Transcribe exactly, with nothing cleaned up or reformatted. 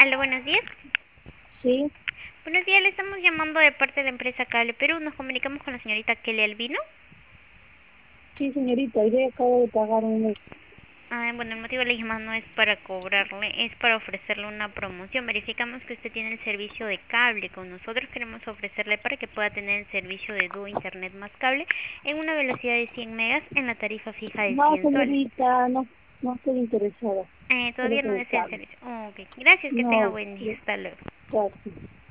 Aló, buenos días. Sí, Buenos días, le estamos llamando de parte de la empresa Cable Perú. Nos comunicamos con la señorita Kelly Albino. sí, señorita, hoy acabo de pagar un mes. Ah, bueno, el motivo de la llamada no es para cobrarle, es para ofrecerle una promoción. Verificamos que usted tiene el servicio de cable con nosotros. Queremos ofrecerle para que pueda tener el servicio de dúo internet más cable en una velocidad de cien megas en la tarifa fija de No, cien soles. señorita, no, no estoy interesada. Eh, Solo todavía no con el desea el cable. servicio. Ok, gracias, que tenga No, buen día. sí, Hasta luego. gracias.